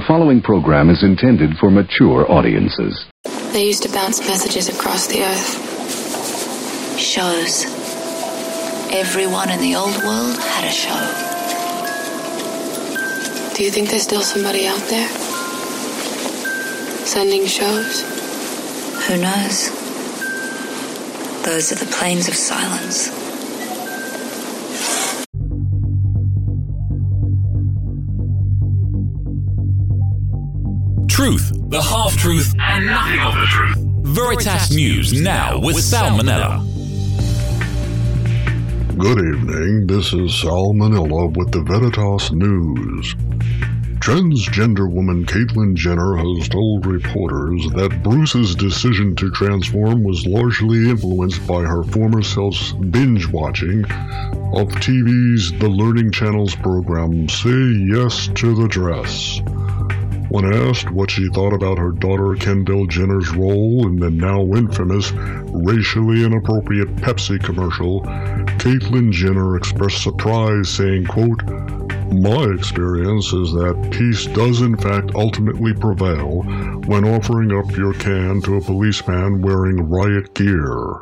following program is intended for mature audiences. They used to bounce messages across the earth. Shows. Everyone in the old world had a show. Do you think there's still somebody out there? Sending shows? Who knows? Those are the plains of silence. Truth, the half-truth, and nothing of the truth. Veritas News now with Sal Manella. Good evening, this is Sal Manella with the Veritas News. Transgender woman Caitlyn Jenner has told reporters that Bruce's decision to transform was largely influenced by her former self's binge-watching of TV's The Learning Channel's program Say Yes to the Dress. When asked what she thought about her daughter Kendall Jenner's role in the now infamous, racially inappropriate Pepsi commercial, Caitlyn Jenner expressed surprise, saying, quote, "My experience is that peace does in fact ultimately prevail when offering up your can to a policeman wearing riot gear."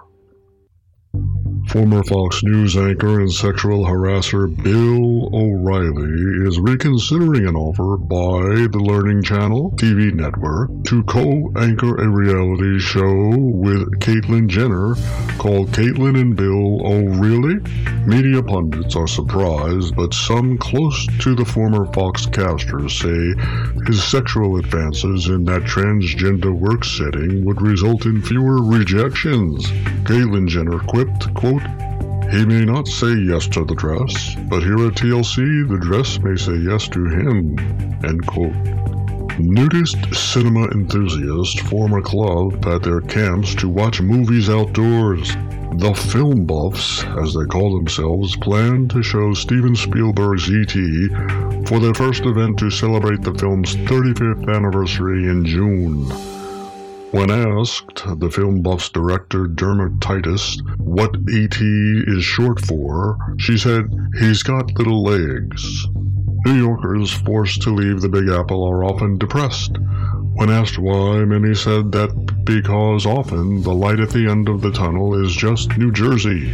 Former Fox News anchor and sexual harasser Bill O'Reilly is reconsidering an offer by the Learning Channel TV network to co-anchor a reality show with Caitlyn Jenner called Caitlyn and Bill O'Reilly. Media pundits are surprised, but some close to the former Fox caster say his sexual advances in that transgender work setting would result in fewer rejections. Caitlyn Jenner quipped, quote, "He may not say yes to the dress, but here at TLC, the dress may say yes to him," end quote. Nudist cinema enthusiasts form a club at their camps to watch movies outdoors. The Film Buffs, as they call themselves, plan to show Steven Spielberg's E.T. for their first event to celebrate the film's 35th anniversary in June. When asked, the Film Buff's director Dermot Titus what E.T. is short for, she said, "He's got little legs." New Yorkers forced to leave the Big Apple are often depressed. When asked why, many said that because often the light at the end of the tunnel is just New Jersey.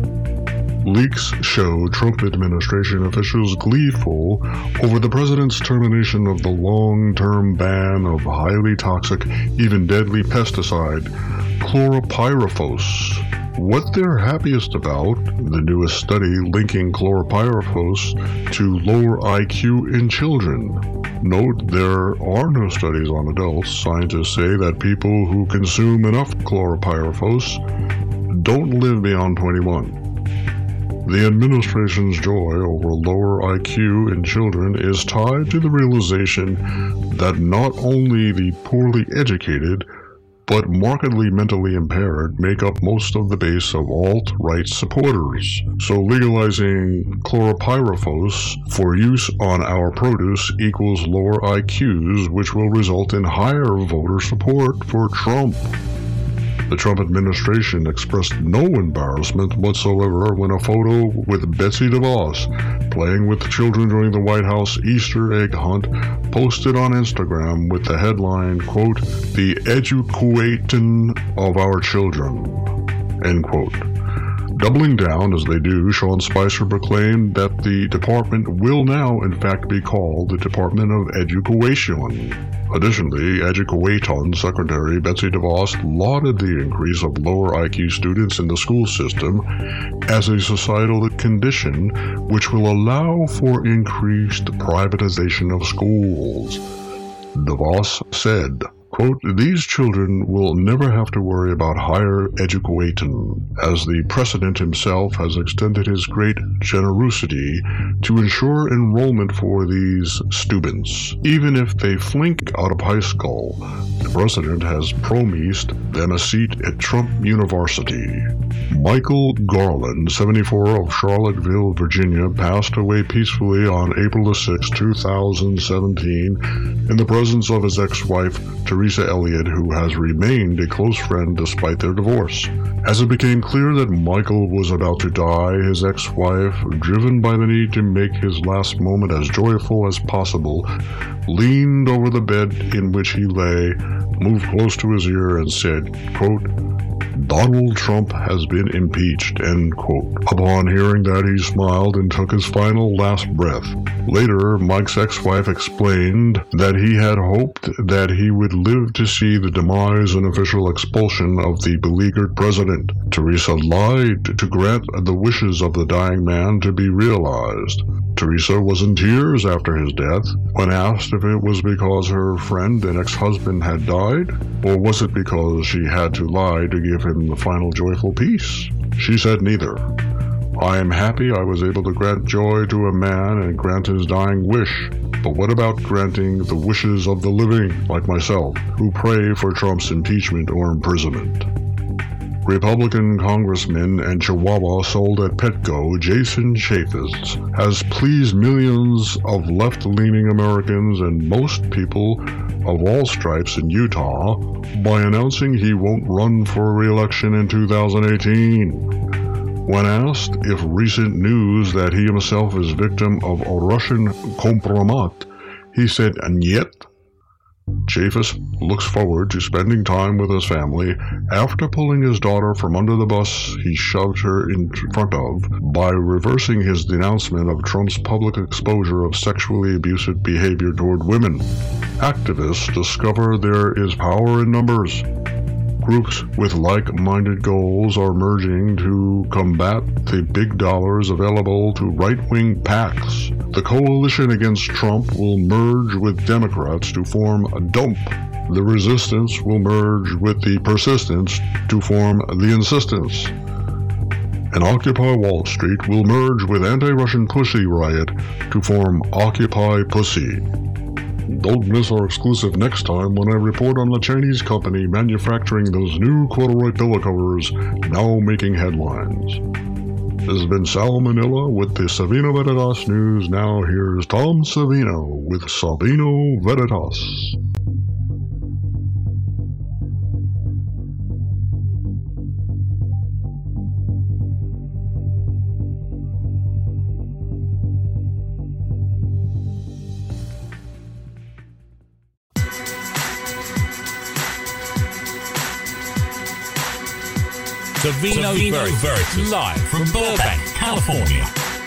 Leaks show Trump administration officials gleeful over the president's termination of the long-term ban of highly toxic, even deadly pesticide, chlorpyrifos. What they're happiest about, the newest study linking chlorpyrifos to lower IQ in children. Note there are no studies on adults. Scientists say that people who consume enough chlorpyrifos don't live beyond 21. The administration's joy over lower IQ in children is tied to the realization that not only the poorly educated, but markedly mentally impaired make up most of the base of alt-right supporters. So legalizing chlorpyrifos for use on our produce equals lower IQs, which will result in higher voter support for Trump. The Trump administration expressed no embarrassment whatsoever when a photo with Betsy DeVos playing with children during the White House Easter egg hunt posted on Instagram with the headline, quote, "The educating of our children," end quote. Doubling down as they do, Sean Spicer proclaimed that the department will now in fact be called the Department of Education. Additionally, Education Secretary Betsy DeVos lauded the increase of lower IQ students in the school system as a societal condition which will allow for increased privatization of schools. DeVos said, quote, "These children will never have to worry about higher education, as the President himself has extended his great generosity to ensure enrollment for these students. Even if they flink out of high school, the President has promised them a seat at Trump University," Michael Garland, 74, of Charlottesville, Virginia, passed away peacefully on April 6, 2017, in the presence of his ex-wife, Teresa Elliott, who has remained a close friend despite their divorce. As it became clear that Michael was about to die, his ex-wife, driven by the need to make his last moment as joyful as possible, leaned over the bed in which he lay, moved close to his ear, and said, quote, "Donald Trump has been impeached," end quote. Upon hearing that, he smiled and took his final last breath. Later, Mike's ex-wife explained that he had hoped that he would live to see the demise and official expulsion of the beleaguered president. Teresa lied to grant the wishes of the dying man to be realized. Teresa was in tears after his death. When asked if it was because her friend and ex-husband had died, or was it because she had to lie to give him the final joyful peace, she said neither. "I am happy I was able to grant joy to a man and grant his dying wish. But what about granting the wishes of the living, like myself, who pray for Trump's impeachment or imprisonment?" Republican Congressman and Chihuahua sold at Petco, Jason Chaffetz, has pleased millions of left-leaning Americans and most people of all stripes in Utah by announcing he won't run for re-election in 2018. When asked if recent news that he himself is victim of a Russian compromat, he said, "Niet." Chaffetz looks forward to spending time with his family after pulling his daughter from under the bus he shoved her in front of by reversing his denouncement of Trump's public exposure of sexually abusive behavior toward women. Activists discover there is power in numbers. Groups with like-minded goals are merging to combat the big dollars available to right-wing PACs. The coalition against Trump will merge with Democrats to form a DUMP. The resistance will merge with the persistence to form the insistence. And Occupy Wall Street will merge with Anti-Russian Pussy Riot to form Occupy Pussy. Don't miss our exclusive next time when I report on the Chinese company manufacturing those new corduroy pillow covers now making headlines. This has been Sal Manila with the Savino Veritas News. Now here's Tom Savino with Savino Veritas. Savino Veritas, live from Burbank, California.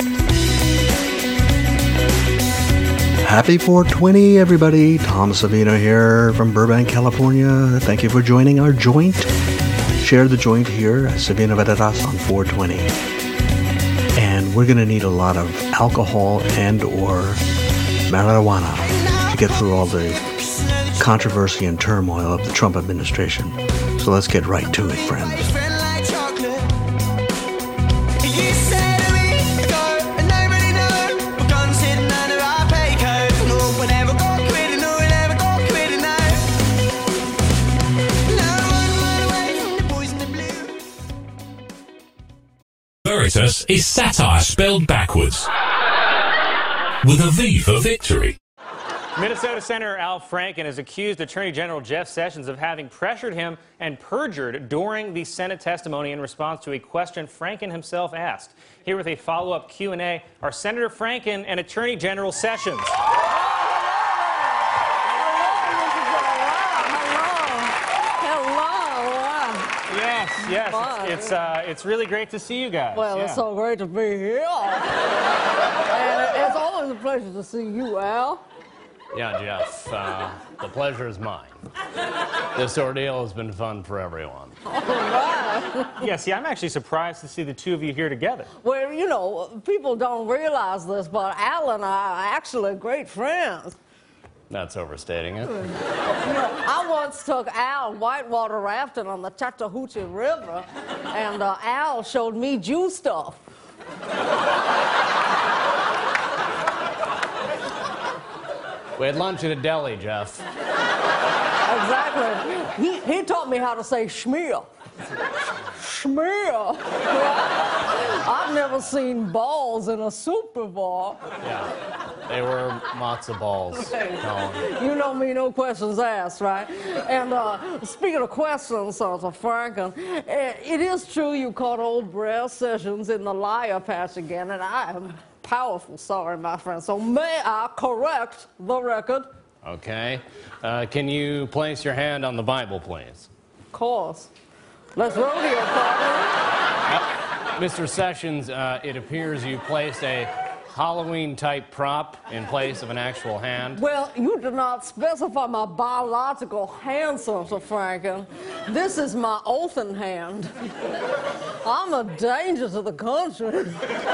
Happy 420, everybody. Tom Savino here from Burbank, California. Thank you for joining our joint. Share the joint here at Savino Veritas on 420. And we're going to need a lot of alcohol and or marijuana to get through all the controversy and turmoil of the Trump administration. So let's get right to it, friends. Veritas is satire spelled backwards, with a V for victory. Minnesota Senator Al Franken has accused Attorney General Jeff Sessions of having pressured him and perjured during the Senate testimony in response to a question Franken himself asked. Here with a follow-up Q&A are Senator Franken and Attorney General Sessions. Yes, it's really great to see you guys. Well, yeah. It's so great to be here. And it's always a pleasure to see you, Al. Yeah, Jeff, the pleasure is mine. This ordeal has been fun for everyone. All right. Yeah, see, I'm actually surprised to see the two of you here together. Well, you know, people don't realize this, but Al and I are actually great friends. That's overstating it. You know, I once took Al whitewater rafting on the Chattahoochee River, and Al showed me Jew stuff. We had lunch at a deli, Jeff. Exactly. He taught me how to say schmear. Schmear. I've never seen balls in a soup before. Yeah, they were matzo balls, Colin. You know me, no questions asked, right? And speaking of questions, Senator Franken, it is true you caught old Brer Sessions in the liar patch again, and I am powerful sorry, my friend. So may I correct the record? Okay. Can you place your hand on the Bible, please? Of course. Let's rodeo, partner. Mr. Sessions, it appears you placed a Halloween-type prop in place of an actual hand. Well, you did not specify my biological hand, Senator Franken. This is my oathing hand. I'm a danger to the country.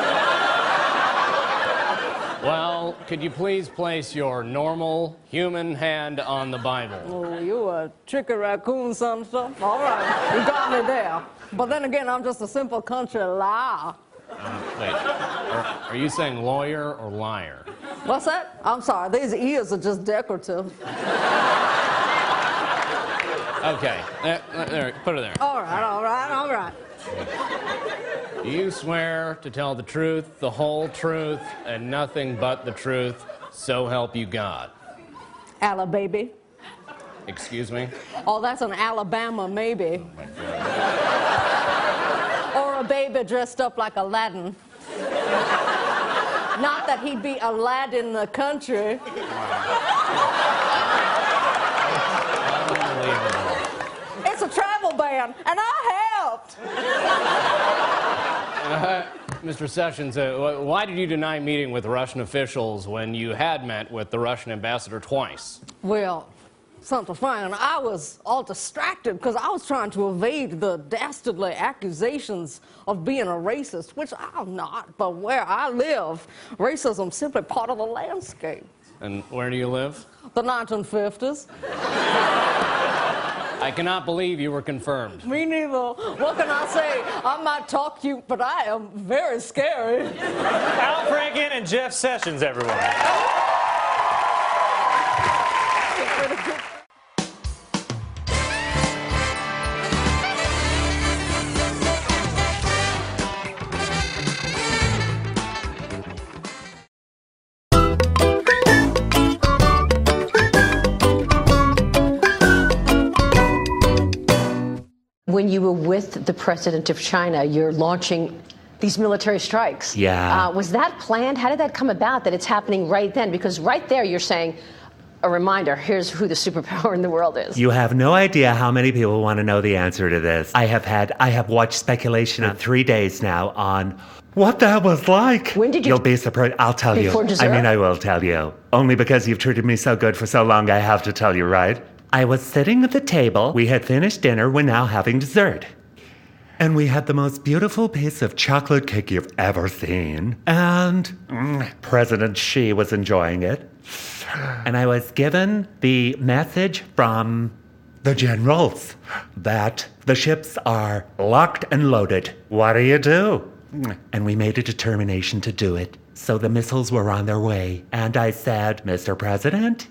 Well, could you please place your normal human hand on the Bible? Oh, you a tricky raccoon, Senator. All right, you got me there. But then again, I'm just a simple country liar. Wait, are you saying lawyer or liar? What's that? I'm sorry, these ears are just decorative. Okay, there, put it there. All right. Do you swear to tell the truth, the whole truth, and nothing but the truth, so help you God? Baby. Excuse me? Oh, that's an Alabama maybe. Or a baby dressed up like Aladdin. Not that he'd be Aladdin in the country. Unbelievable. It's a travel ban, and I helped. Mr. Sessions, why did you deny meeting with Russian officials when you had met with the Russian ambassador twice? Well, Senator Franken, I was all distracted because I was trying to evade the dastardly accusations of being a racist, which I'm not, but where I live, racism's simply part of the landscape. And where do you live? The 1950s. I cannot believe you were confirmed. Me neither. What can I say? I might talk cute, but I am very scary. Al Franken and Jeff Sessions, everyone. When you were with the president of China, you're launching these military strikes. Yeah. Was that planned? How did that come about that it's happening right then? Because right there you're saying, a reminder, here's who the superpower in the world is. You have no idea how many people want to know the answer to this. I have watched speculation in 3 days now on what that was like. When did you... You'll be surprised. I'll tell you. Before dessert? I mean, I will tell you. Only because you've treated me so good for so long, I have to tell you, right? I was sitting at the table. We had finished dinner. We're now having dessert. And we had the most beautiful piece of chocolate cake you've ever seen. And President Xi was enjoying it. And I was given the message from the generals that the ships are locked and loaded. What do you do? And we made a determination to do it. So the missiles were on their way. And I said, Mr. President,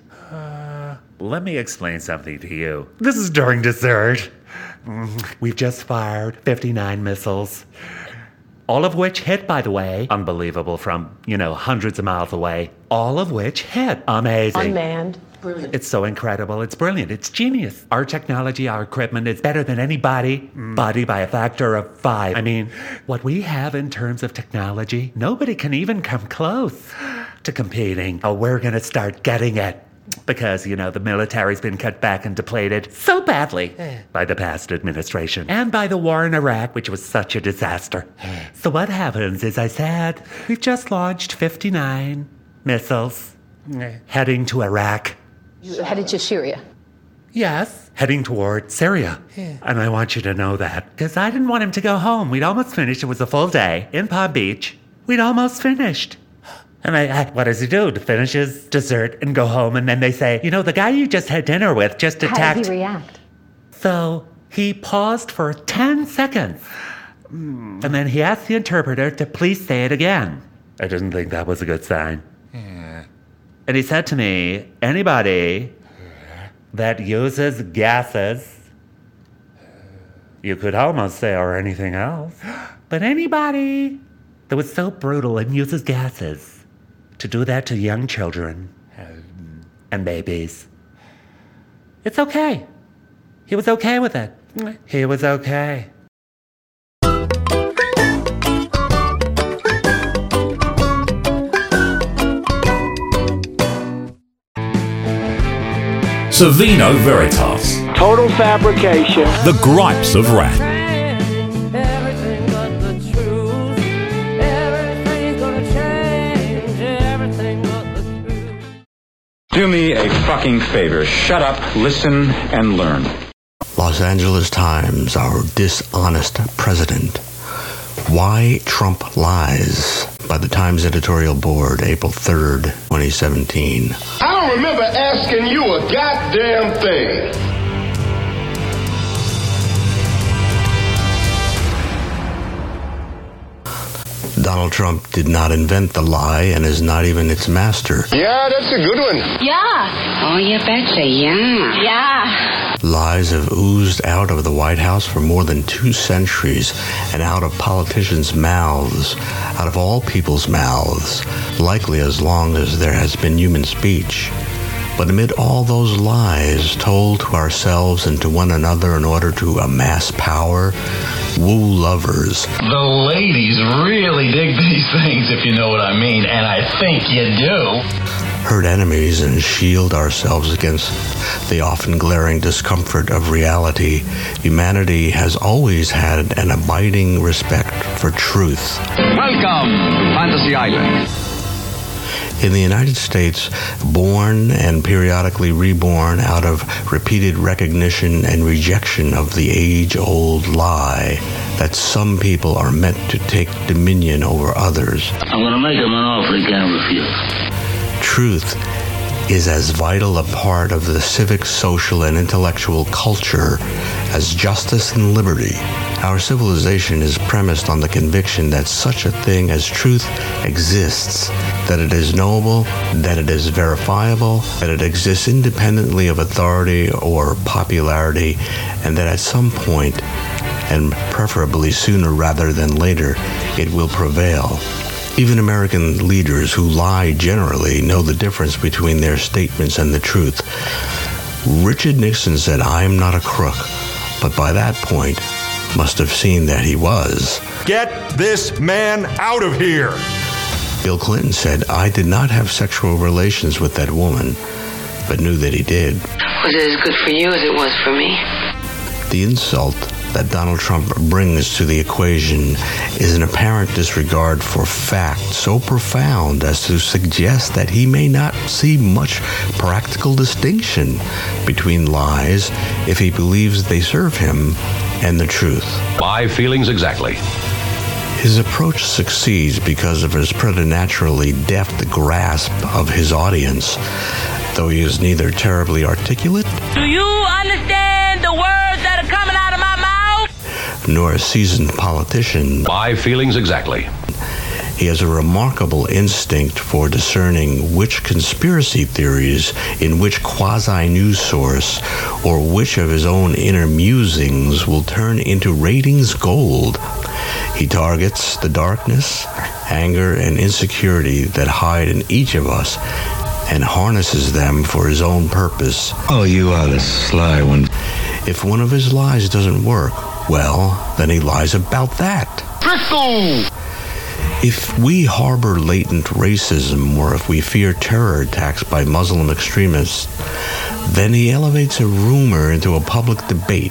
let me explain something to you. This is during dessert. We've just fired 59 missiles. All of which hit, by the way. Unbelievable from, hundreds of miles away. All of which hit. Amazing. Unmanned. Brilliant. It's so incredible. It's brilliant. It's genius. Our technology, our equipment is better than anybody. Body by a factor of 5. I mean, what we have in terms of technology, nobody can even come close to competing. Oh, we're going to start getting it. Because, the military's been cut back and depleted so badly by the past administration and by the war in Iraq, which was such a disaster. So what happens is I said, we've just launched 59 missiles heading to Iraq. You headed to Syria? Yes, heading toward Syria. And I want you to know that because I didn't want him to go home. We'd almost finished. It was a full day in Palm Beach. We'd almost finished. And what does he do? To finish his dessert and go home. And then they say, the guy you just had dinner with just attacked. How did he react? So he paused for 10 seconds. And then he asked the interpreter to please say it again. I didn't think that was a good sign. And he said to me, anybody that uses gases You could almost say or anything else. But anybody that was so brutal and uses gases to do that to young children and babies, it's okay. He was okay with it. He was okay. Savino Veritas. Total fabrication. The gripes of rap. Everything but the truth. Everything's gonna change. Everything but the truth. Do me a fucking favor. Shut up, listen, and learn. Los Angeles Times, our dishonest president. Why Trump Lies, by the Times editorial board, April 3rd, 2017. I don't remember asking you a goddamn thing. Donald Trump did not invent the lie and is not even its master. Yeah, that's a good one. Yeah. Oh, you betcha, yeah. Yeah. Lies have oozed out of the White House for more than 2 centuries and out of politicians' mouths, out of all people's mouths, likely as long as there has been human speech. But amid all those lies told to ourselves and to one another in order to amass power, woo lovers. The ladies really dig these things, if you know what I mean, and I think you do. Hurt enemies and shield ourselves against the often glaring discomfort of reality, humanity has always had an abiding respect for truth. Welcome to Fantasy Island. In the United States, born and periodically reborn out of repeated recognition and rejection of the age-old lie that some people are meant to take dominion over others. I'm going to make him an offer he can't refuse. Truth is as vital a part of the civic, social, and intellectual culture as justice and liberty. Our civilization is premised on the conviction that such a thing as truth exists, that it is knowable, that it is verifiable, that it exists independently of authority or popularity, and that at some point, and preferably sooner rather than later, it will prevail. Even American leaders who lie generally know the difference between their statements and the truth. Richard Nixon said, "I am not a crook," but by that point, must have seen that he was. Get this man out of here! Bill Clinton said, "I did not have sexual relations with that woman," but knew that he did. Was it as good for you as it was for me? The insult that Donald Trump brings to the equation is an apparent disregard for fact so profound as to suggest that he may not see much practical distinction between lies if he believes they serve him and the truth. My feelings exactly. His approach succeeds because of his preternaturally deft grasp of his audience, though he is neither terribly articulate. Do you understand the words that are coming out of my mouth? Nor a seasoned politician. My feelings exactly. He has a remarkable instinct for discerning which conspiracy theories in which quasi-news source or which of his own inner musings will turn into ratings gold. He targets the darkness, anger, and insecurity that hide in each of us and harnesses them for his own purpose. Oh, you are the sly one. If one of his lies doesn't work, well, then he lies about that. Crystal! If we harbor latent racism or if we fear terror attacks by Muslim extremists, then he elevates a rumor into a public debate.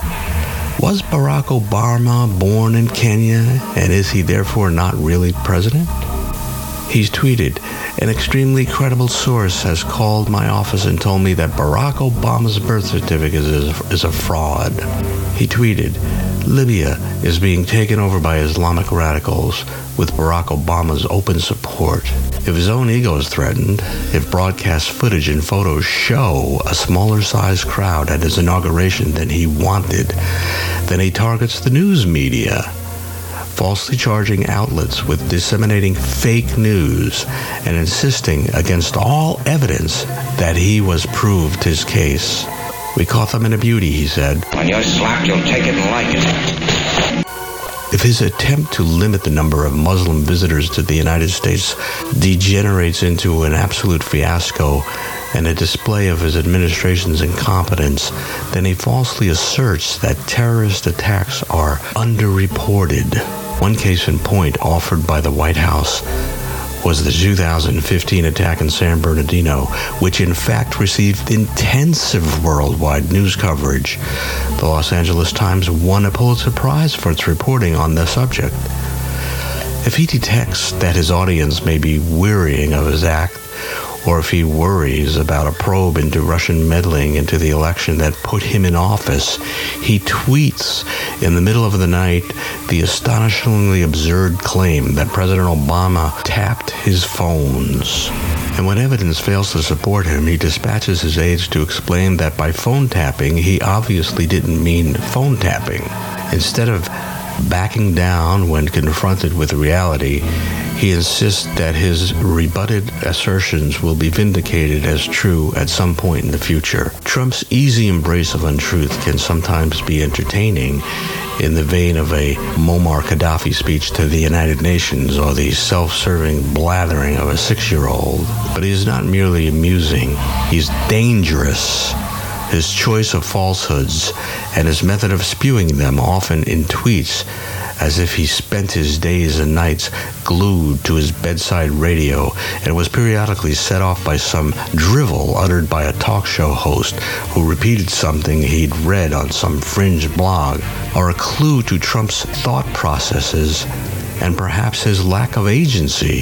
Was Barack Obama born in Kenya, and is he therefore not really president? He's tweeted, "An extremely credible source has called my office and told me that Barack Obama's birth certificate is a fraud." He tweeted, "Libya is being taken over by Islamic radicals with Barack Obama's open support." If his own ego is threatened, if broadcast footage and photos show a smaller sized crowd at his inauguration than he wanted, then he targets the news media, falsely charging outlets with disseminating fake news and insisting against all evidence that he was proved his case. We caught them in a beauty, he said. When you're slapped, you'll take it and like it. If his attempt to limit the number of Muslim visitors to the United States degenerates into an absolute fiasco and a display of his administration's incompetence, then he falsely asserts that terrorist attacks are underreported. One case in point offered by the White House was the 2015 attack in San Bernardino, which in fact received intensive worldwide news coverage. The Los Angeles Times won a Pulitzer Prize for its reporting on the subject. If he detects that his audience may be wearying of his act, or if he worries about a probe into Russian meddling into the election that put him in office, he tweets in the middle of the night the astonishingly absurd claim that President Obama tapped his phones. And when evidence fails to support him, he dispatches his aides to explain that by phone tapping, he obviously didn't mean phone tapping. Instead of backing down when confronted with reality, he insists that his rebutted assertions will be vindicated as true at some point in the future. Trump's easy embrace of untruth can sometimes be entertaining, in the vein of a Muammar Gaddafi speech to the United Nations or the self-serving blathering of a 6-year-old. But he is not merely amusing, he's dangerous. His choice of falsehoods and his method of spewing them, often in tweets, as if he spent his days and nights glued to his bedside radio and was periodically set off by some drivel uttered by a talk show host who repeated something he'd read on some fringe blog, are a clue to Trump's thought processes and perhaps his lack of agency.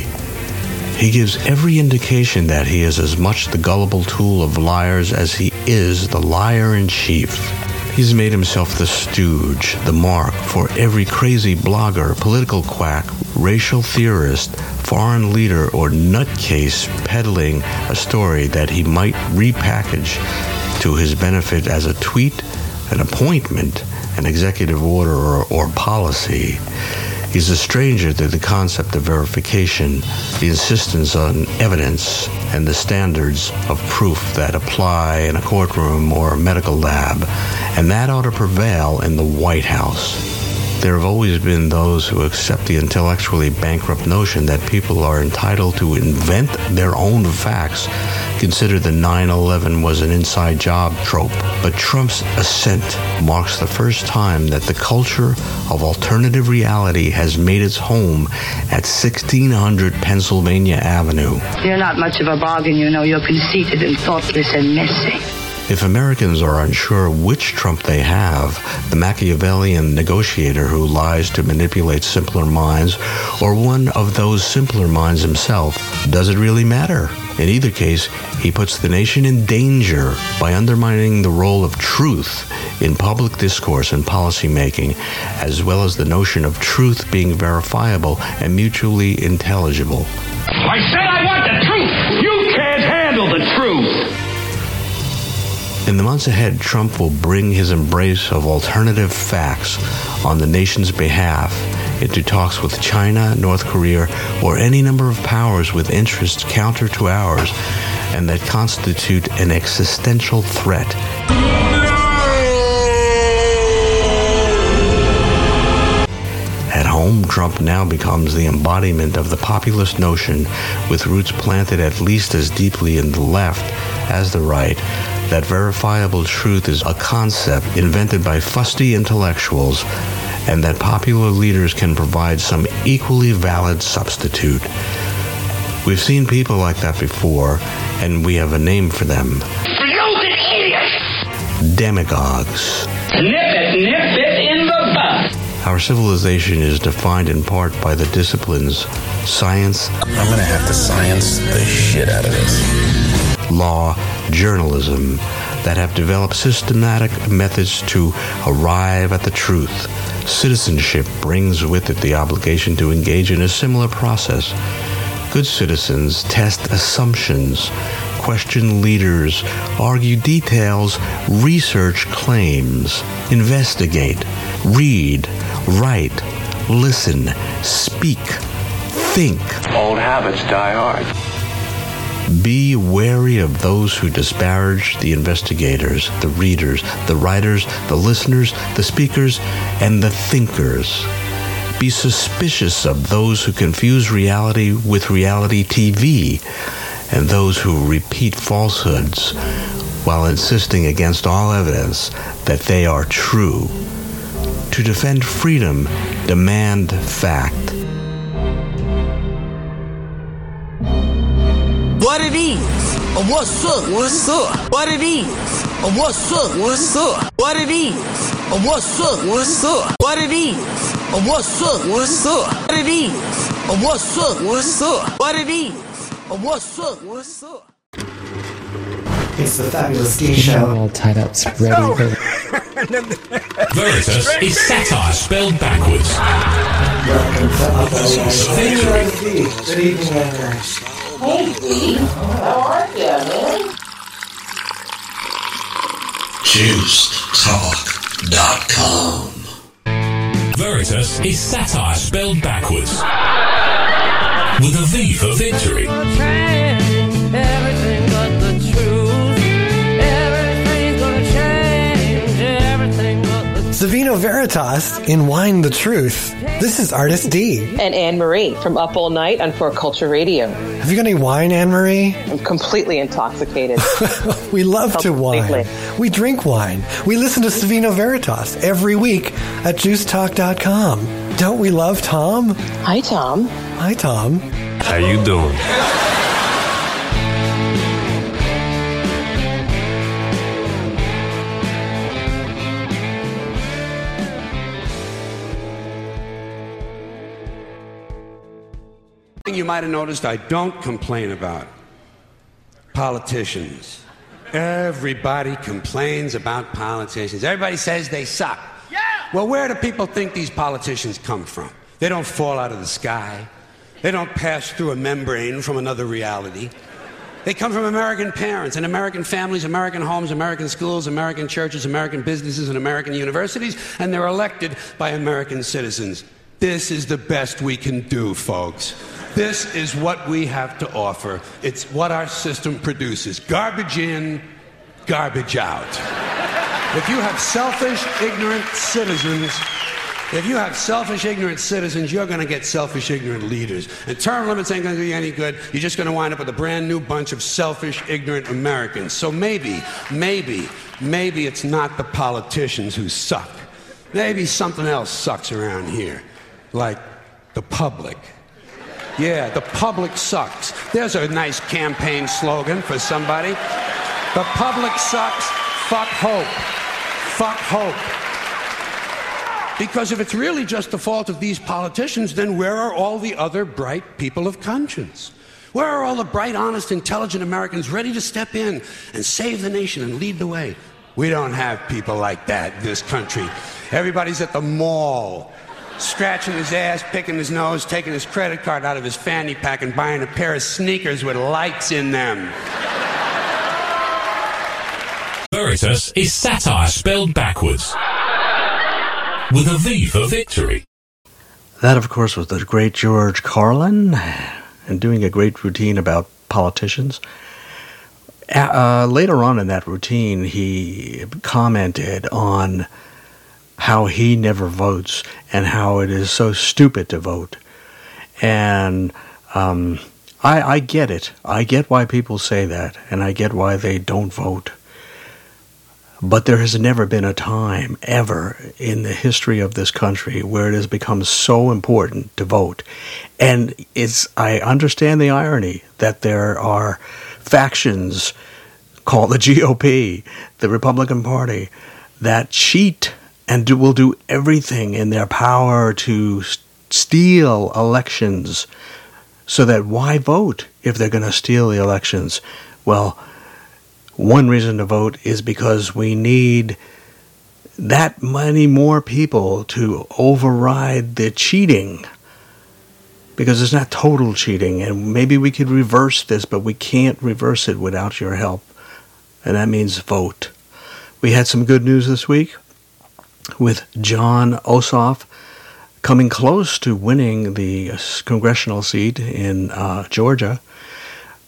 He gives every indication that he is as much the gullible tool of liars as he is the liar-in-chief. He's made himself the stooge, the mark for every crazy blogger, political quack, racial theorist, foreign leader, or nutcase peddling a story that he might repackage to his benefit as a tweet, an appointment, an executive order, or policy. He's a stranger to the concept of verification, the insistence on evidence, and the standards of proof that apply in a courtroom or a medical lab, and that ought to prevail in the White House. There have always been those who accept the intellectually bankrupt notion that people are entitled to invent their own facts, consider the 9/11 was an inside job trope. But Trump's ascent marks the first time that the culture of alternative reality has made its home at 1600 Pennsylvania Avenue. You're not much of a bargain, you know. You're conceited and thoughtless and messy. If Americans are unsure which Trump they have, the Machiavellian negotiator who lies to manipulate simpler minds, or one of those simpler minds himself, does it really matter? In either case, he puts the nation in danger by undermining the role of truth in public discourse and policy making, as well as the notion of truth being verifiable and mutually intelligible. I said I want the truth! You can't handle the truth! In the months ahead, Trump will bring his embrace of alternative facts on the nation's behalf into talks with China, North Korea, or any number of powers with interests counter to ours and that constitute an existential threat. At home, Trump now becomes the embodiment of the populist notion, with roots planted at least as deeply in the left as the right, that verifiable truth is a concept invented by fusty intellectuals and that popular leaders can provide some equally valid substitute. We've seen people like that before, and we have a name for them. Stupid idiot! Demagogues. Nip it in the butt! Our civilization is defined in part by the disciplines science. I'm gonna have to science the shit out of this. Law, journalism, that have developed systematic methods to arrive at the truth. Citizenship brings with it the obligation to engage in a similar process. Good citizens test assumptions, question leaders, argue details, research claims, investigate, read, write, listen, speak, think. Old habits die hard. Be wary of those who disparage the investigators, the readers, the writers, the listeners, the speakers, and the thinkers. Be suspicious of those who confuse reality with reality TV and those who repeat falsehoods while insisting against all evidence that they are true. To defend freedom, demand fact. What it is, or what's up, what's up, what it is, or what's up, what's up, what it is, or what's up, what's up, what it is, or what's up, what's up, what it is, or what's up, what's up, what it is, or what's up, what's up. It's the Fabulous Geek Show. All tied up, ready. Veritas is satire spelled backwards. Good evening, guys. Hey, Steve. How are you, man? JuicedTalk.com. Veritas is satire spelled backwards. With a V for victory. Everything but the truth. Everything's gonna change. Everything but the Savino Veritas in Wine the Truth. This is Artist D. And Anne-Marie from Up All Night on For Culture Radio. Have you got any wine, Anne-Marie? I'm completely intoxicated. We love to wine. We drink wine. We listen to Savino Veritas every week at JuiceTalk.com. Don't we love Tom? Hi, Tom. Hi, Tom. How you doing? You might have noticed I don't complain about politicians. Everybody complains about politicians. Everybody says they suck. Yeah! Well, where do people think these politicians come from? They don't fall out of the sky. They don't pass through a membrane from another reality. They come from American parents and American families, American homes, American schools, American churches, American businesses, and American universities, and they're elected by American citizens. This is the best we can do, folks. This is what we have to offer. It's what our system produces. Garbage in, garbage out. If you have selfish, ignorant citizens, you're going to get selfish, ignorant leaders. And term limits ain't going to do you any good. You're just going to wind up with a brand new bunch of selfish, ignorant Americans. So maybe it's not the politicians who suck. Maybe something else sucks around here. Like the public. Yeah, the public sucks. There's a nice campaign slogan for somebody. The public sucks. Fuck hope. Fuck hope. Because if it's really just the fault of these politicians, then where are all the other bright people of conscience? Where are all the bright, honest, intelligent Americans ready to step in and save the nation and lead the way? We don't have people like that in this country. Everybody's at the mall, scratching his ass, picking his nose, taking his credit card out of his fanny pack and buying a pair of sneakers with lights in them. Veritas is satire spelled backwards. With a V for victory. That, of course, was the great George Carlin, and doing a great routine about politicians. Later on in that routine, he commented on how he never votes and how it is so stupid to vote. And I get it. I get why people say that, and I get why they don't vote. But there has never been a time, ever, in the history of this country where it has become so important to vote. And I understand the irony that there are factions called the GOP, the Republican Party, that cheat and will do everything in their power to steal elections. So that why vote if they're going to steal the elections? Well, one reason to vote is because we need that many more people to override the cheating. Because it's not total cheating, and maybe we could reverse this, but we can't reverse it without your help. And that means vote. We had some good news this week with Jon Ossoff coming close to winning the congressional seat in Georgia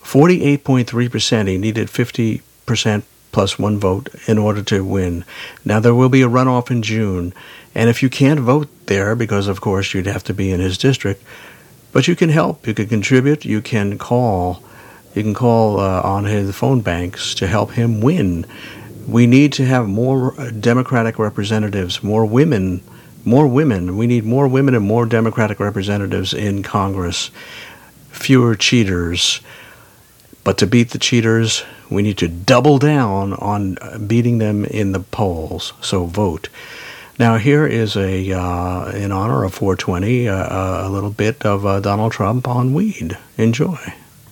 48.3%. He needed 50% plus one vote in order to win. Now, there will be a runoff in June, and if you can't vote there, because, of course, you'd have to be in his district, but you can help. You can contribute. You can call. You can call on his phone banks to help him win. We need to have more Democratic representatives, more women. We need more women and more Democratic representatives in Congress. Fewer cheaters. But to beat the cheaters, we need to double down on beating them in the polls. So vote. Now here is in honor of 420, a little bit of Donald Trump on weed. Enjoy.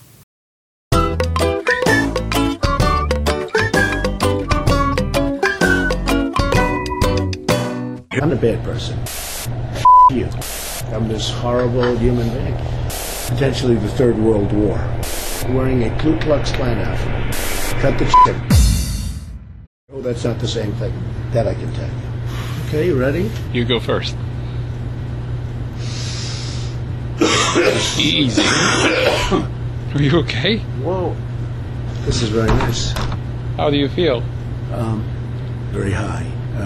I'm a bad person. You. I'm this horrible human being. Potentially the Third World War. Wearing a Ku Klux Klan outfit. Cut the shit. Oh, that's not the same thing. That I can tell you. Okay, you ready? You go first. Easy. Are you okay? Whoa. This is very nice. How do you feel? Very high.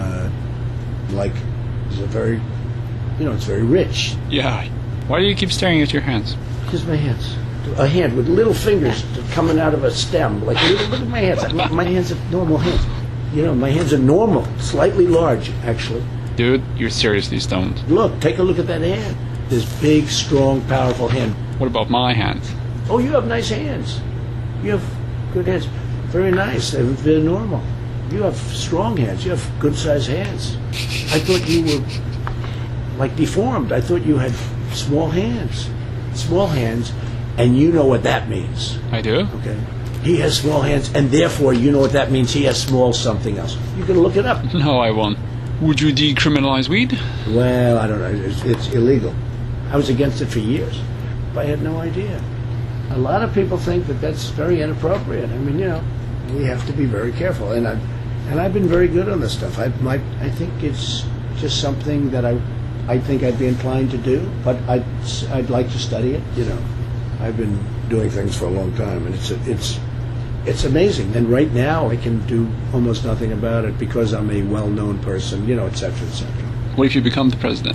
Like, it's a very, it's very rich. Yeah. Why do you keep staring at your hands? Because my hands. A hand with little fingers coming out of a stem. Like, look at my hands. My hands are normal hands. My hands are normal. Slightly large, actually. Dude, you're seriously stoned. Look, take a look at that hand. This big, strong, powerful hand. What about my hands? Oh, you have nice hands. You have good hands. Very nice. They're normal. You have strong hands. You have good-sized hands. I thought you were, like, deformed. I thought you had small hands. Small hands, and you know what that means. I do? Okay. He has small hands, and therefore you know what that means. He has small something else. You can look it up. No, I won't. Would you decriminalize weed? Well, I don't know. It's illegal. I was against it for years. But I had no idea. A lot of people think that that's very inappropriate. I mean, we have to be very careful. And I've been very good on this stuff. I think it's just something that I think I'd be inclined to do, but I'd like to study it. I've been doing things for a long time, and it's amazing. And right now, I can do almost nothing about it because I'm a well-known person, et cetera, et cetera. What if you become the president?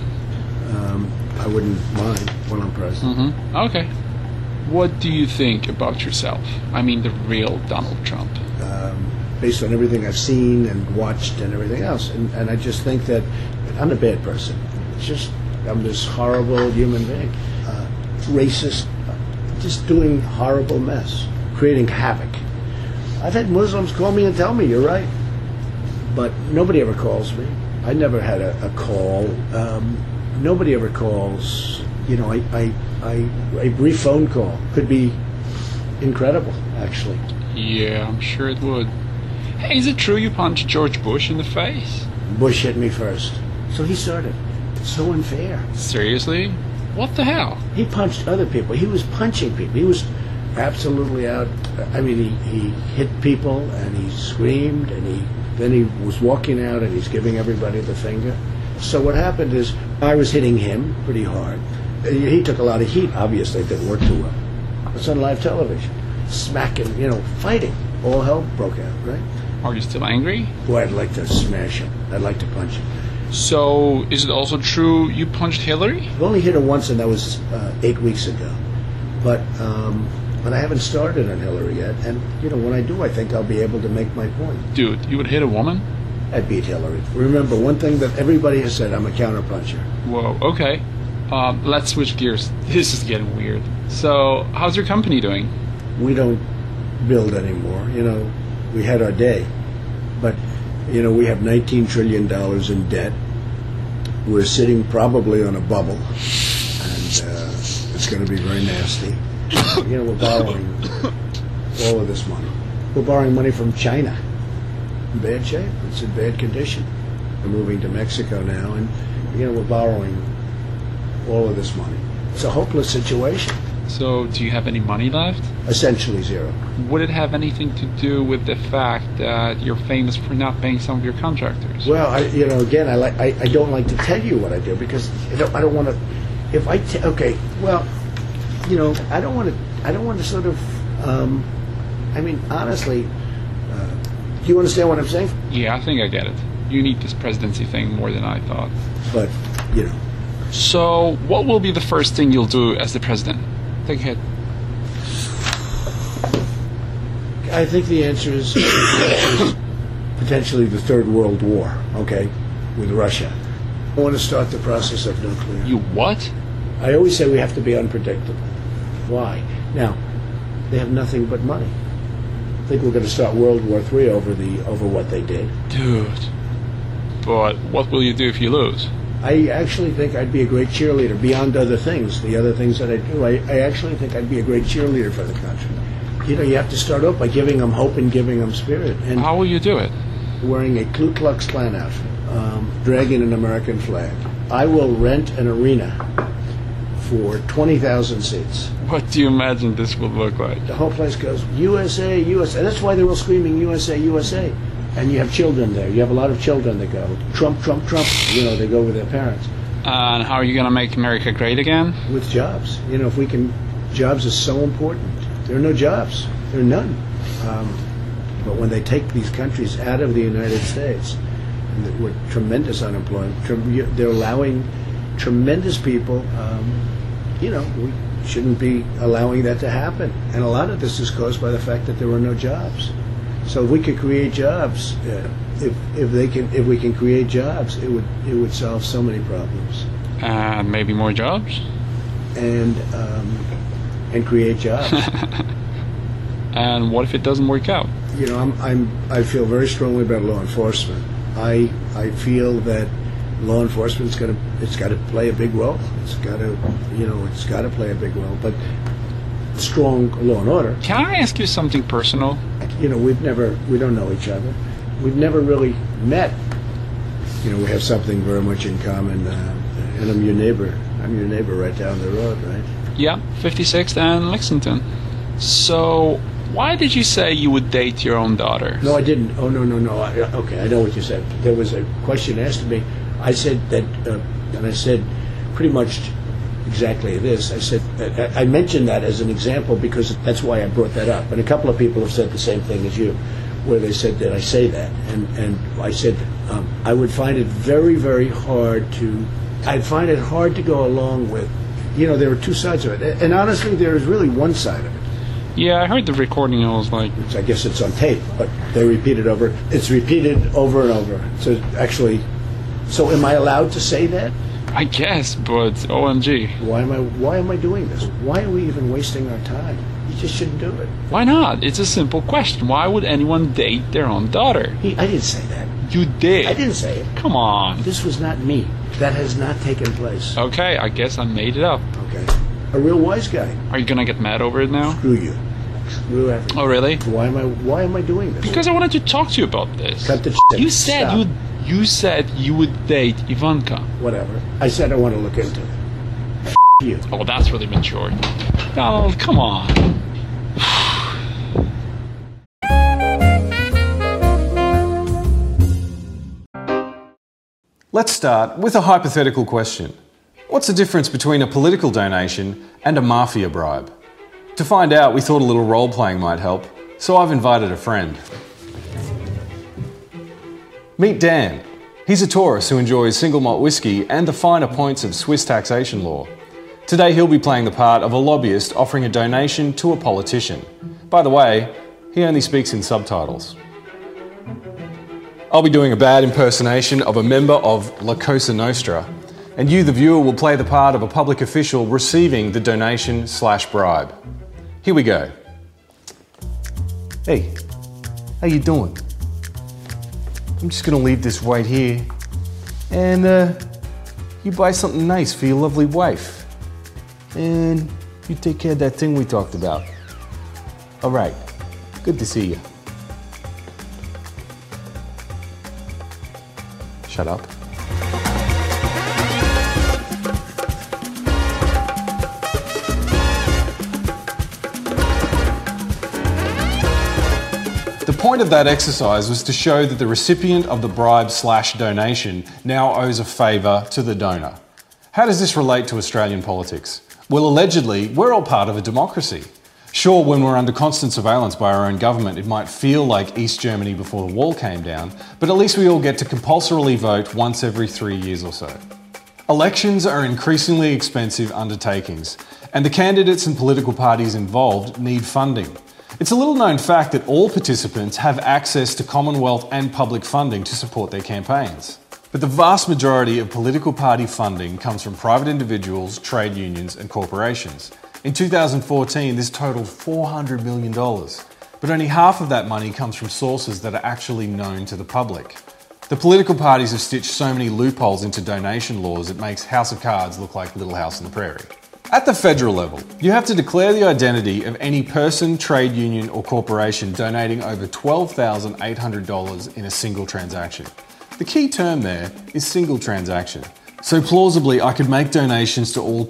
I wouldn't mind when I'm president. Mm-hmm. Okay. What do you think about yourself? I mean, the real Donald Trump. Based on everything I've seen and watched and everything else. And I just think that I'm a bad person. I'm this horrible human being. Racist, just doing horrible mess, creating havoc. I've had Muslims call me and tell me, you're right. But nobody ever calls me. I never had a call. Nobody ever calls. A brief phone call could be incredible, actually. Yeah, I'm sure it would. Hey, is it true you punched George Bush in the face? Bush hit me first. So he started. It's so unfair. Seriously? What the hell? He punched other people. He was punching people. He was absolutely out. I mean, he hit people and he screamed and then he was walking out and he's giving everybody the finger. So what happened is I was hitting him pretty hard. He took a lot of heat. Obviously, it didn't work too well. It's on live television. Smacking, fighting. All hell broke out, right? Are you still angry? Boy, I'd like to smash him. I'd like to punch him. So, is it also true you punched Hillary? I've only hit her once, and that was 8 weeks ago. But I haven't started on Hillary yet. And, when I do, I think I'll be able to make my point. Dude, you would hit a woman? I'd beat Hillary. Remember, one thing that everybody has said, I'm a counterpuncher. Whoa, okay. Let's switch gears. This is getting weird. So, how's your company doing? We don't build anymore. We had our day. But, we have $19 trillion in debt. We're sitting probably on a bubble. And it's going to be very nasty. We're borrowing all of this money. We're borrowing money from China. In bad shape. It's in bad condition. We're moving to Mexico now. And, we're borrowing all of this money. It's a hopeless situation. So, do you have any money left? Essentially zero. Would it have anything to do with the fact that you're famous for not paying some of your contractors? Well, again, I don't like to tell you what I do because I don't want to. If I okay, well, I don't want to sort of I mean, honestly, do you understand what I'm saying? Yeah, I think I get it. You need this presidency thing more than I thought. But, you know. So, what will be the first thing you'll do as the president? Take a hit. I think the answer is potentially the Third World War, okay, with Russia. I want to start the process of nuclear. You what? I always say we have to be unpredictable. Why? Now, they have nothing but money. I think we're going to start World War III over what they did. Dude. But what will you do if you lose? I actually think I'd be a great cheerleader, beyond other things, the other things that I do. I actually think I'd be a great cheerleader for the country. You know, you have to start off by giving them hope and giving them spirit. And how will you do it? Wearing a Ku Klux Klan outfit, dragging an American flag. I will rent an arena for 20,000 seats. What do you imagine this will look like? The whole place goes, USA, USA. That's why they're all screaming, USA, USA. And you have children there. You have a lot of children that go, Trump, Trump, Trump. You know, they go with their parents. And how are you going to make America great again? With jobs. You know, if we can, jobs is so important. There are no jobs. There are none. But when they take these countries out of the United States, and with tremendous unemployment, they're allowing tremendous people, you know, we shouldn't be allowing that to happen. And a lot of this is caused by the fact that there are no jobs. So if we could create jobs, if we can create jobs, it would solve so many problems. Maybe more jobs? And create jobs. And what if it doesn't work out? You know, I feel very strongly about law enforcement. I feel that law enforcement's got to play a big role. It's got to play a big role. But strong law and order. Can I ask you something personal? You know, we don't know each other. We've never really met. You know, we have something very much in common. And I'm your neighbor. I'm your neighbor right down the road, right? Yeah, 56th and Lexington. So, why did you say you would date your own daughter? No, I didn't. Oh, no. Okay, I know what you said. There was a question asked of me. I said that, and I said pretty much exactly this. I said, I mentioned that as an example because that's why I brought that up. And a couple of people have said the same thing as you, where they said, did I say that? And I said, I would find it very, very hard I'd find it hard to go along with, you know, there are two sides of it. And honestly, there is really one side of it. Yeah, I heard the recording. I was like, I guess it's on tape, but they repeat it over. It's repeated over and over. So actually, so am I allowed to say that? I guess, but OMG. Why am I doing this? Why are we even wasting our time? You just shouldn't do it. Why not? It's a simple question. Why would anyone date their own daughter? I didn't say that. You did. I didn't say it. Come on. This was not me. That has not taken place. Okay, I guess I made it up. Okay. A real wise guy. Are you gonna get mad over it now? Screw you. Screw everything. Oh, really? Why am I doing this? Because I wanted to talk to you about this. Cut the shit. You said Stop. you said you would date Ivanka. Whatever. I said I want to look into it. You. Oh, that's really mature. Donald, come on. Let's start with a hypothetical question. What's the difference between a political donation and a mafia bribe? To find out, we thought a little role-playing might help, so I've invited a friend. Meet Dan. He's a tourist who enjoys single malt whiskey and the finer points of Swiss taxation law. Today he'll be playing the part of a lobbyist offering a donation to a politician. By the way, he only speaks in subtitles. I'll be doing a bad impersonation of a member of La Cosa Nostra, and you, the viewer, will play the part of a public official receiving the donation/bribe. Here we go. Hey, how you doing? I'm just gonna leave this right here, and you buy something nice for your lovely wife, and you take care of that thing we talked about. All right, good to see you. Shut up. The point of that exercise was to show that the recipient of the bribe/donation now owes a favour to the donor. How does this relate to Australian politics? Well, allegedly, we're all part of a democracy. Sure, when we're under constant surveillance by our own government, it might feel like East Germany before the wall came down, but at least we all get to compulsorily vote once every 3 years or so. Elections are increasingly expensive undertakings, and the candidates and political parties involved need funding. It's a little known fact that all participants have access to Commonwealth and public funding to support their campaigns. But the vast majority of political party funding comes from private individuals, trade unions and corporations. In 2014, this totaled $400 million, but only half of that money comes from sources that are actually known to the public. The political parties have stitched so many loopholes into donation laws it makes House of Cards look like Little House on the Prairie. At the federal level, you have to declare the identity of any person, trade union or corporation donating over $12,800 in a single transaction. The key term there is single transaction. So plausibly, I could make donations to all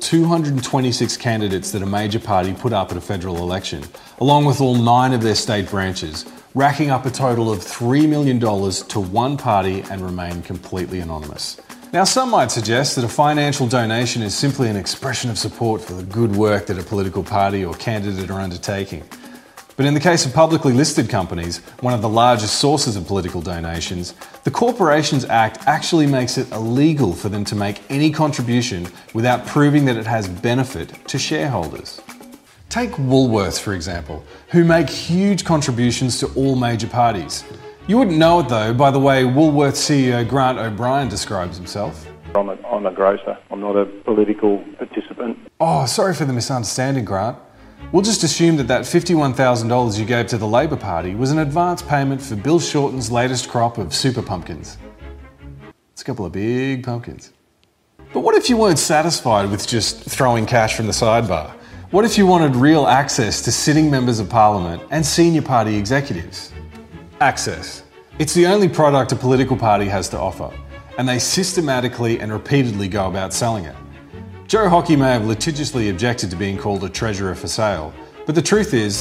226 candidates that a major party put up at a federal election, along with all 9 of their state branches, racking up a total of $3 million to one party and remain completely anonymous. Now, some might suggest that a financial donation is simply an expression of support for the good work that a political party or candidate are undertaking. But in the case of publicly listed companies, one of the largest sources of political donations, the Corporations Act actually makes it illegal for them to make any contribution without proving that it has benefit to shareholders. Take Woolworths, for example, who make huge contributions to all major parties. You wouldn't know it though by the way Woolworths CEO Grant O'Brien describes himself. I'm a grocer. I'm not a political participant. Oh, sorry for the misunderstanding, Grant. We'll just assume that $51,000 you gave to the Labor Party was an advance payment for Bill Shorten's latest crop of super pumpkins. It's a couple of big pumpkins. But what if you weren't satisfied with just throwing cash from the sidebar? What if you wanted real access to sitting members of Parliament and senior party executives? Access. It's the only product a political party has to offer, and they systematically and repeatedly go about selling it. Joe Hockey may have litigiously objected to being called a treasurer for sale, but the truth is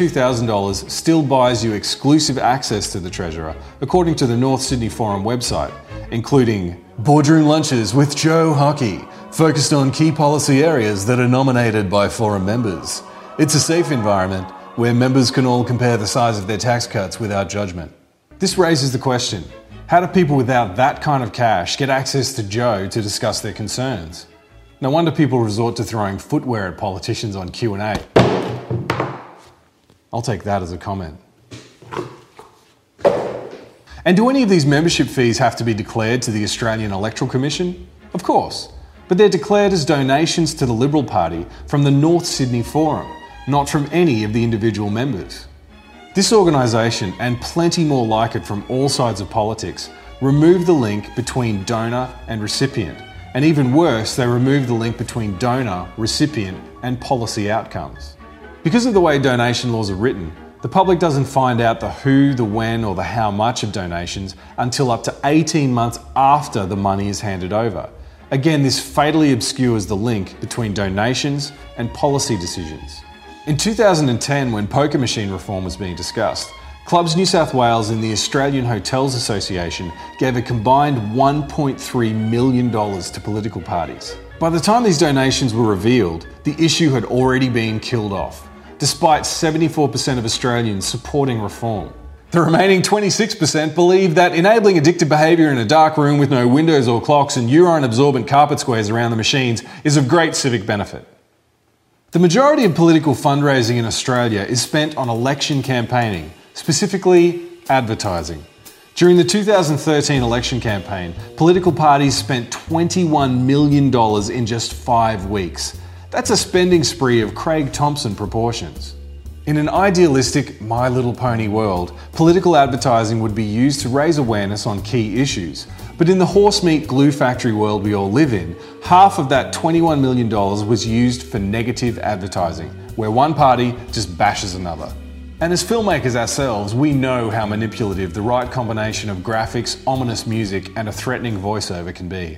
$22,000 still buys you exclusive access to the treasurer, according to the North Sydney Forum website, including boardroom lunches with Joe Hockey, focused on key policy areas that are nominated by forum members. It's a safe environment where members can all compare the size of their tax cuts without judgment. This raises the question, how do people without that kind of cash get access to Joe to discuss their concerns? No wonder people resort to throwing footwear at politicians on Q&A. I'll take that as a comment. And do any of these membership fees have to be declared to the Australian Electoral Commission? Of course, but they're declared as donations to the Liberal Party from the North Sydney Forum, not from any of the individual members. This organisation, and plenty more like it from all sides of politics, remove the link between donor and recipient. And even worse, they remove the link between donor, recipient, and policy outcomes. Because of the way donation laws are written, the public doesn't find out the who, the when, or the how much of donations until up to 18 months after the money is handed over. Again, this fatally obscures the link between donations and policy decisions. In 2010, when poker machine reform was being discussed, Clubs New South Wales and the Australian Hotels Association gave a combined $1.3 million to political parties. By the time these donations were revealed, the issue had already been killed off, despite 74% of Australians supporting reform. The remaining 26% believe that enabling addictive behaviour in a dark room with no windows or clocks and urine-absorbent carpet squares around the machines is of great civic benefit. The majority of political fundraising in Australia is spent on election campaigning, specifically advertising. During the 2013 election campaign, political parties spent $21 million in just 5 weeks. That's a spending spree of Craig Thompson proportions. In an idealistic My Little Pony world, political advertising would be used to raise awareness on key issues. But in the horse meat glue factory world we all live in, half of that $21 million was used for negative advertising, where one party just bashes another. And as filmmakers ourselves, we know how manipulative the right combination of graphics, ominous music, and a threatening voiceover can be.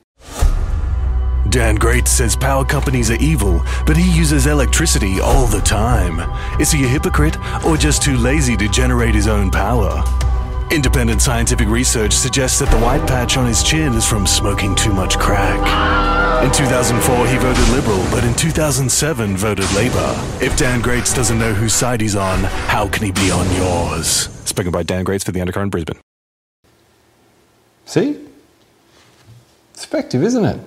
Dan Great says power companies are evil, but he uses electricity all the time. Is he a hypocrite or just too lazy to generate his own power? Independent scientific research suggests that the white patch on his chin is from smoking too much crack. In 2004, he voted Liberal, but in 2007 voted Labour. If Dan Grates doesn't know whose side he's on, how can he be on yours? Spoken by Dan Grates for The Undercurrent, Brisbane. See? It's effective, isn't it?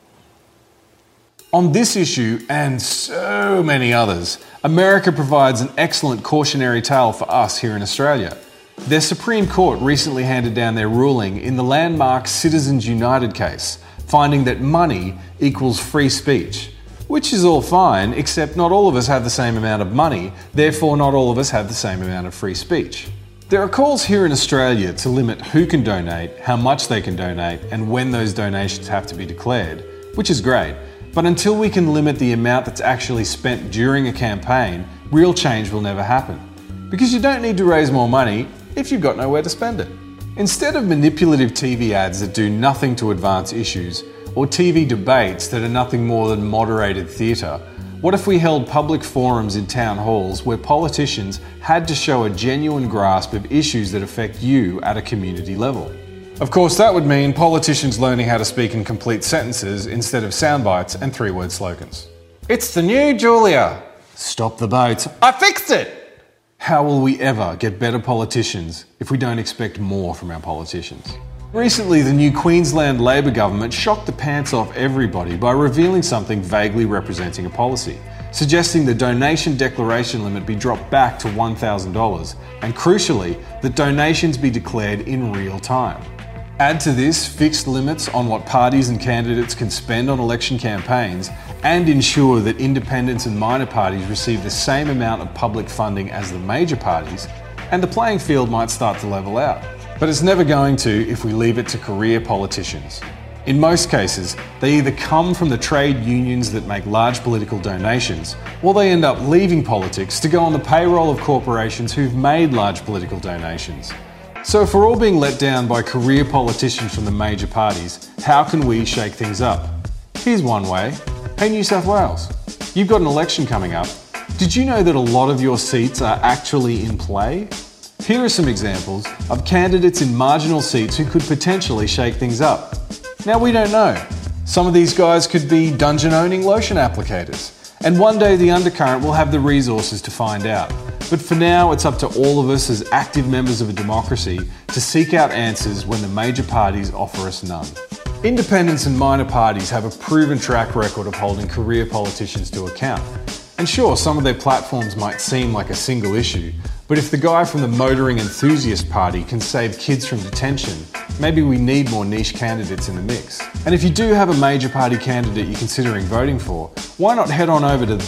On this issue, and so many others, America provides an excellent cautionary tale for us here in Australia. Their Supreme Court recently handed down their ruling in the landmark Citizens United case, finding that money equals free speech. Which is all fine, except not all of us have the same amount of money, therefore not all of us have the same amount of free speech. There are calls here in Australia to limit who can donate, how much they can donate, and when those donations have to be declared, which is great. But until we can limit the amount that's actually spent during a campaign, real change will never happen. Because you don't need to raise more money if you've got nowhere to spend it. Instead of manipulative TV ads that do nothing to advance issues, or TV debates that are nothing more than moderated theatre, what if we held public forums in town halls where politicians had to show a genuine grasp of issues that affect you at a community level? Of course, that would mean politicians learning how to speak in complete sentences instead of sound bites and three-word slogans. It's the new Julia. Stop the boat. I fixed it! How will we ever get better politicians if we don't expect more from our politicians? Recently, the new Queensland Labor government shocked the pants off everybody by revealing something vaguely representing a policy, suggesting the donation declaration limit be dropped back to $1,000, and crucially, that donations be declared in real time. Add to this fixed limits on what parties and candidates can spend on election campaigns, and ensure that independents and minor parties receive the same amount of public funding as the major parties, and the playing field might start to level out. But it's never going to if we leave it to career politicians. In most cases, they either come from the trade unions that make large political donations, or they end up leaving politics to go on the payroll of corporations who've made large political donations. So if we're all being let down by career politicians from the major parties, how can we shake things up? Here's one way. Hey New South Wales, you've got an election coming up. Did you know that a lot of your seats are actually in play? Here are some examples of candidates in marginal seats who could potentially shake things up. Now we don't know. Some of these guys could be dungeon-owning lotion applicators, and one day the Undercurrent will have the resources to find out. But for now, it's up to all of us as active members of a democracy to seek out answers when the major parties offer us none. Independents and minor parties have a proven track record of holding career politicians to account. And sure, some of their platforms might seem like a single issue, but if the guy from the motoring enthusiast party can save kids from detention, maybe we need more niche candidates in the mix. And if you do have a major party candidate you're considering voting for, why not head on over to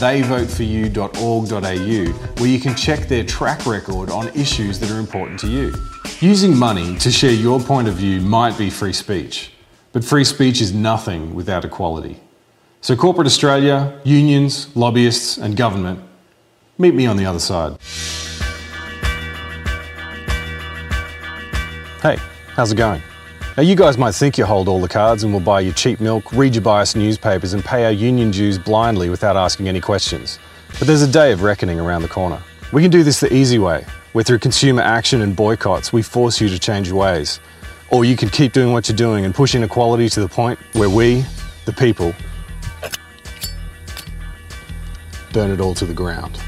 theyvoteforyou.org.au where you can check their track record on issues that are important to you. Using money to share your point of view might be free speech, but free speech is nothing without equality. So corporate Australia, unions, lobbyists and government, meet me on the other side. Hey, how's it going? Now you guys might think you hold all the cards and will buy your cheap milk, read your biased newspapers and pay our union dues blindly without asking any questions. But there's a day of reckoning around the corner. We can do this the easy way, where through consumer action and boycotts we force you to change your ways. Or you could keep doing what you're doing and push inequality to the point where we, the people, burn it all to the ground.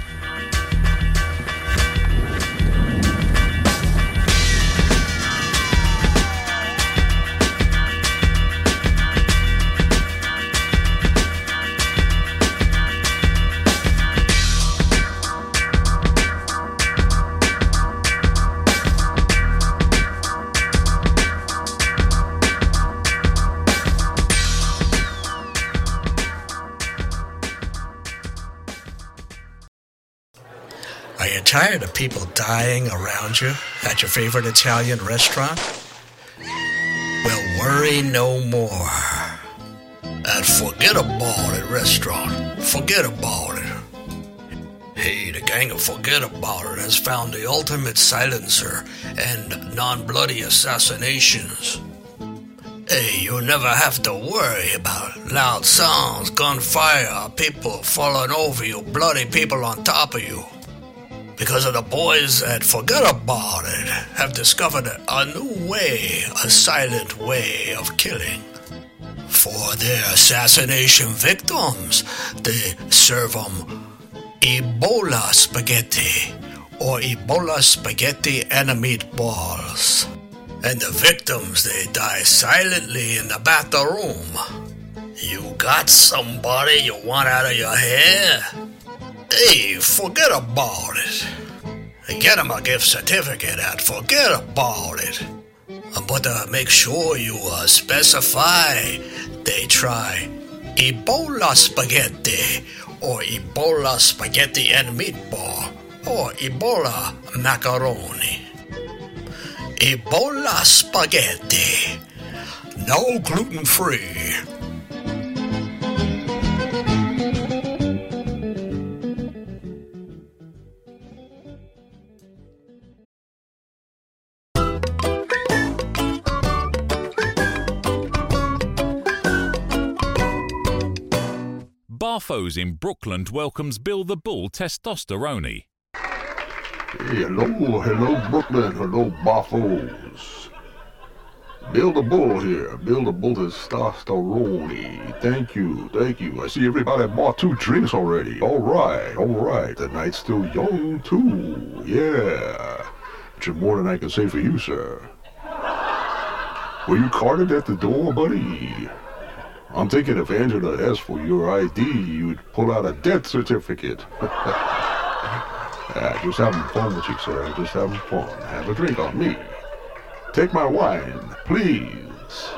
Are you tired of people dying around you at your favorite Italian restaurant? Well, worry no more. At Forget About It restaurant, forget about it. Hey, the gang of Forget About It has found the ultimate silencer and non-bloody assassinations. Hey, you'll never have to worry about loud sounds, gunfire, people falling over you, bloody people on top of you. Because of the boys at Forget About It have discovered a new way, a silent way of killing. For their assassination victims, they serve them Ebola spaghetti or Ebola spaghetti and meatballs. And the victims, they die silently in the bathroom. You got somebody you want out of your hair? Hey, forget about it. Get them a gift certificate and forget about it. But make sure you specify they try Ebola spaghetti or Ebola spaghetti and meatball or Ebola macaroni. Ebola spaghetti. No gluten-free. Barfo's in Brooklyn welcomes Bill the Bull Testosterone. Hey, hello Brooklyn, hello Barfo's. Bill the Bull here, Bill the Bull Testosterone. Thank you. I see everybody bought 2 drinks already. Alright, the night's still young too, yeah. Which is more than I can say for you, sir. Were you carded at the door, buddy? I'm thinking if Angela asked for your ID, you'd pull out a death certificate. Just having fun with you, sir. Just having fun. Have a drink on me. Take my wine, please.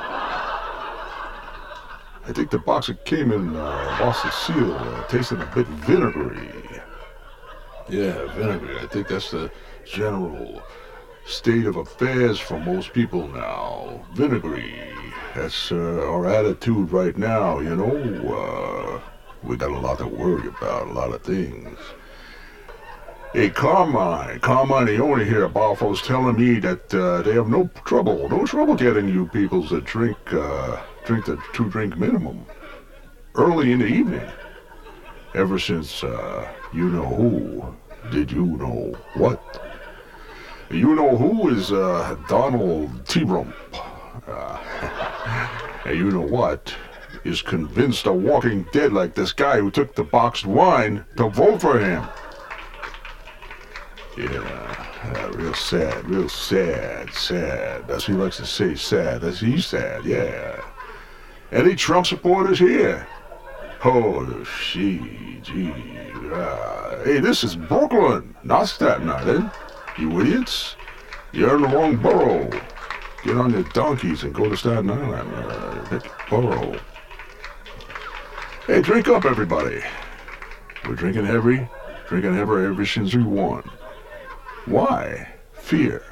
I think the box that came in lost its seal, tasting a bit vinegary. Yeah, vinegary. I think that's the general state of affairs for most people now. Vinegary. That's our attitude right now, you know. We got a lot to worry about, a lot of things. Hey, Carmine the owner here at Barfo's telling me that they have no trouble getting you people to drink the 2-drink minimum early in the evening. Ever since you know who did you know what? You know who is Donald T. Rump. And you know what? Is convinced of Walking Dead like this guy who took the boxed wine to vote for him. Yeah, real sad. That's what he likes to say, sad. He's sad, yeah. Any Trump supporters here? Oh, gee. Hey, this is Brooklyn, not Staten Island. You idiots. You're in the wrong borough. Get on your donkeys and go to Staten Island. Pick your borough. Hey, drink up, everybody. We're drinking heavy ever since we won. Why? Fear.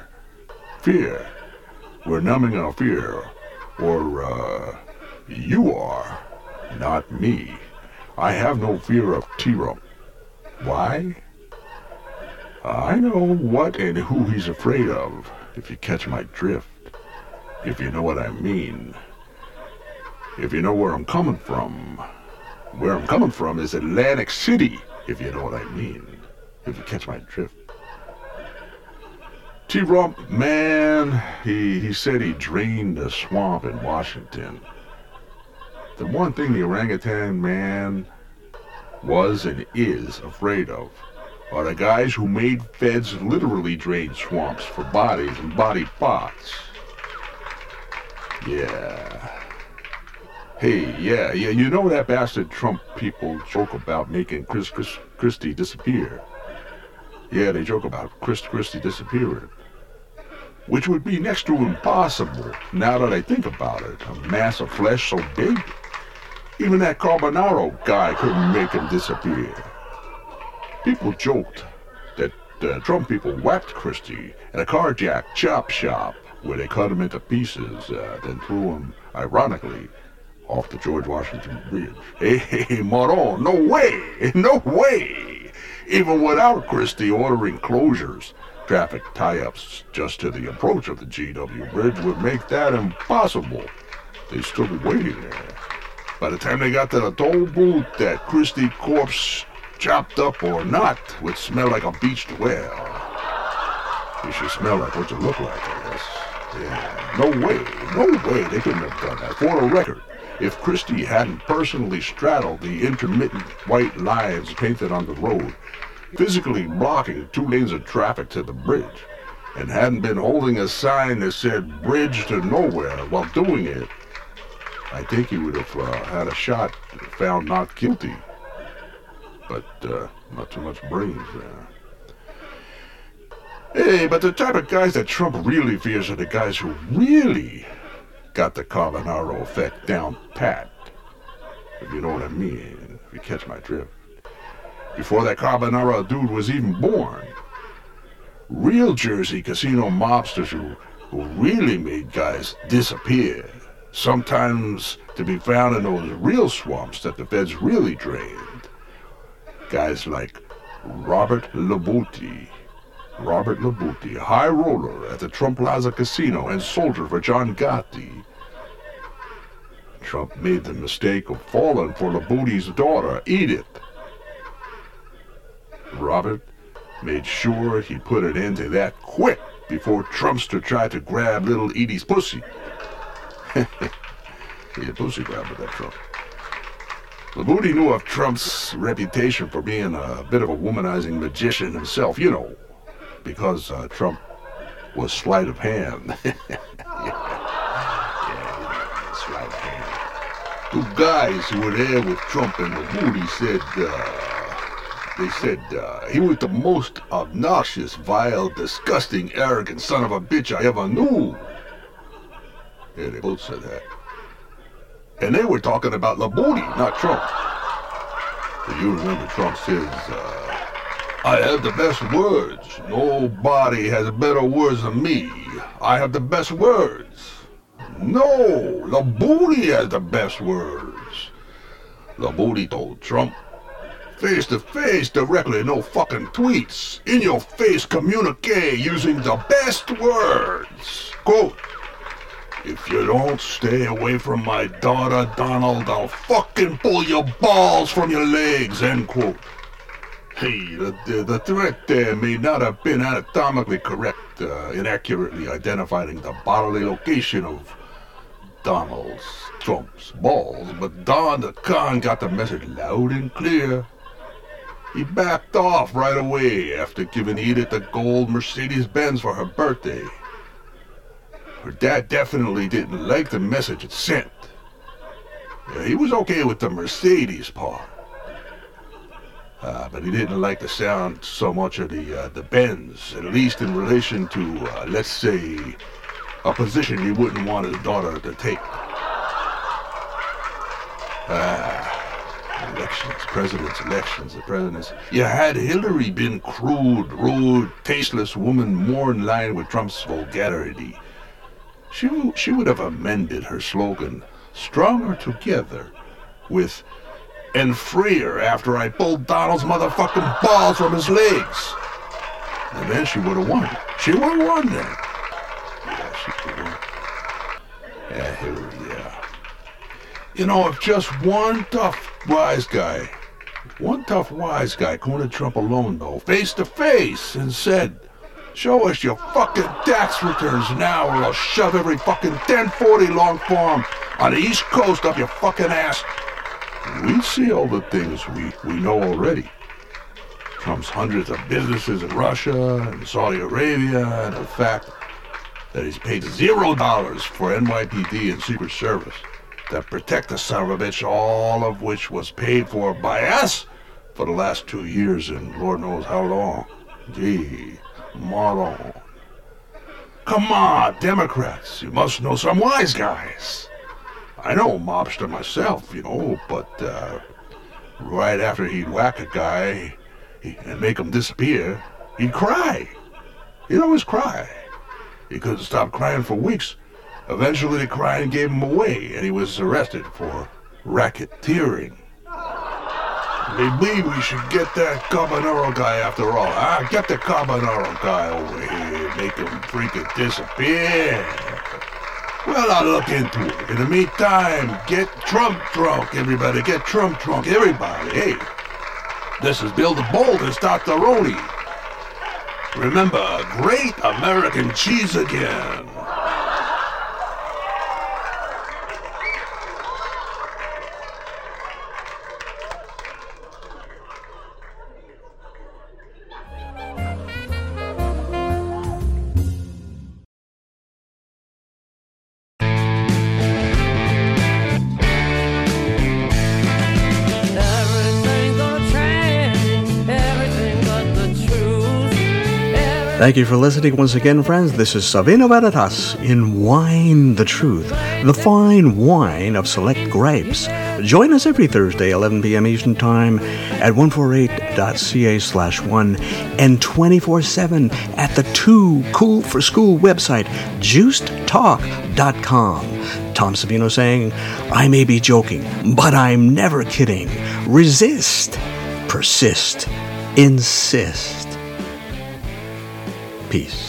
We're numbing our fear. Or, you are, not me. I have no fear of T-Rump. Why? I know what and who he's afraid of, if you catch my drift. If you know what I mean. If you know where I'm coming from. Where I'm coming from is Atlantic City, if you know what I mean. If you catch my drift. T-Rump, man, he said he drained the swamp in Washington. The one thing the orangutan man was and is afraid of are the guys who made feds literally drain swamps for bodies and body parts. Yeah. Hey, yeah, you know that bastard Trump people joke about making Chris Christie disappear. Yeah, they joke about Chris Christie disappearing. Which would be next to impossible, now that I think about it. A mass of flesh so big, even that Carbonaro guy couldn't make him disappear. People joked that Trump people whacked Christie at a carjack chop shop where they cut him into pieces, then threw him, ironically, off the George Washington Bridge. Hey, Moron, no way! Even without Christie ordering closures, traffic tie-ups just to the approach of the GW Bridge would make that impossible. They stood waiting there. By the time they got to the toll booth, that Christie corpse, chopped up or not, would smell like a beached whale. It should smell like what you look like, I guess. Yeah, no way, they couldn't have done that. For the record, if Christie hadn't personally straddled the intermittent white lines painted on the road, physically blocking 2 lanes of traffic to the bridge, and hadn't been holding a sign that said "Bridge to Nowhere" while doing it, I think he would have had a shot found not guilty. But not too much brains there. Hey, but the type of guys that Trump really fears are the guys who really got the Carbonaro effect down pat. If you know what I mean, if you catch my drift. Before that Carbonaro dude was even born. Real Jersey casino mobsters who really made guys disappear. Sometimes to be found in those real swamps that the feds really drained. Guys like Robert Labuti. Robert Labuti, high roller at the Trump Plaza Casino and soldier for John Gotti. Trump made the mistake of falling for Labuti's daughter, Edith. Robert made sure he put an end to that quick before Trumpster tried to grab little Edie's pussy. He a pussy grabber, that Trump. Labuti knew of Trump's reputation for being a bit of a womanizing magician himself, you know, because Trump was sleight of hand. Sleight of hand. 2 guys who were there with Trump and Labuti said he was the most obnoxious, vile, disgusting, arrogant son of a bitch I ever knew. Yeah, they both said that. And they were talking about Labuti, not Trump. So you remember Trump says, I have the best words. Nobody has better words than me. I have the best words. No, Labuti has the best words. Labuti told Trump, face to face, directly, no fucking tweets. In your face communique using the best words. Quote, if you don't stay away from my daughter, Donald, I'll fucking pull your balls from your legs, end quote. Hey, the threat there may not have been anatomically correct, inaccurately identifying the bodily location of Donald Trump's balls, but Don the Con got the message loud and clear. He backed off right away after giving Edith a gold Mercedes-Benz for her birthday. Her dad definitely didn't like the message it sent. Yeah, he was okay with the Mercedes part. But he didn't like the sound so much of the Benz, at least in relation to, let's say, a position he wouldn't want his daughter to take. Elections, the presidents. You had Hillary been crude, rude, tasteless woman more in line with Trump's vulgarity, she would have amended her slogan, stronger together, with, and freer after I pulled Donald's motherfucking balls from his legs. And then she would have won. She would have won then. Yeah, she would have won. Yeah, Hillary, yeah. You know, if just one tough wise guy cornered Trump alone, though, face to face, and said, show us your fucking tax returns now or I'll shove every fucking 1040 long form on the East Coast up your fucking ass. We'd see all the things we know already. Trump's hundreds of businesses in Russia and Saudi Arabia, and the fact that he's paid $0 for NYPD and Secret Service that protect the son of a bitch, all of which was paid for by us for the last 2 years and Lord knows how long. Gee, moron. Come on, Democrats, you must know some wise guys. I know a mobster myself, you know, but right after he'd whack a guy and make him disappear, he'd cry. He'd always cry. He couldn't stop crying for weeks. Eventually the crying gave him away, and he was arrested for racketeering. Maybe we should get that Carbonaro guy after all, huh? Get the Carbonaro guy over here, make him freaking disappear. Well, I'll look into it. In the meantime, get Trump drunk, everybody. Get Trump drunk, everybody. Hey, this is Bill the Bold and Starteroni. Remember, great American cheese again. Thank you for listening once again, friends. This is Savino Veritas in Wine the Truth, the fine wine of select grapes. Join us every Thursday, 11 p.m. Eastern Time at 148.ca/1 and 24/7 at the Too Cool for School website, juicedtalk.com. Tom Savino saying, I may be joking, but I'm never kidding. Resist, persist, insist. Peace.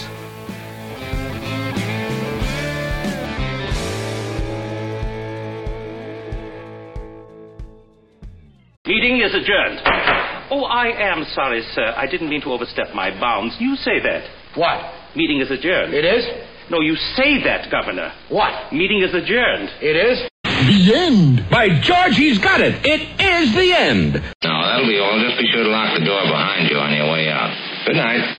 Meeting is adjourned. Oh, I am sorry, sir. I didn't mean to overstep my bounds. You say that. What? Meeting is adjourned. It is? No, you say that, Governor. What? Meeting is adjourned. It is? The end. By George, he's got it. It is the end. No, that'll be all. Just be sure to lock the door behind you on your way out. Good night.